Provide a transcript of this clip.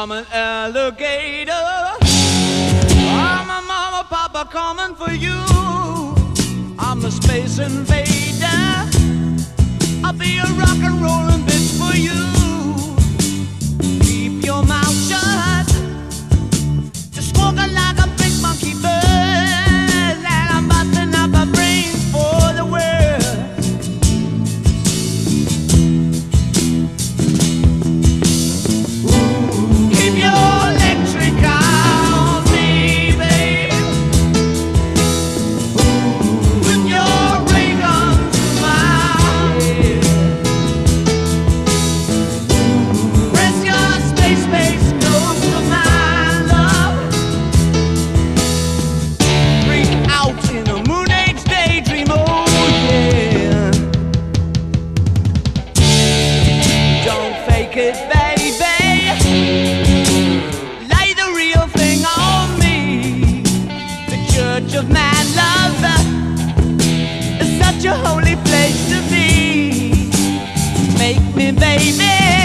I'm an alligator. I'm a mama, papa coming for you. I'm a space invader. I'll be a rock and rollin' bitch for you. Keep your mouth shut. Just walking like a big monkey bird. And I'm busting up my brains for the world. Keep your electric eye on me, babe. With your ray gun to my head. Press your space base close to my love. Freak out in a moon age daydream, oh yeah. Don't fake it, baby. Lay the real thing on me. The church of man love is such a holy place to be. Make me, baby.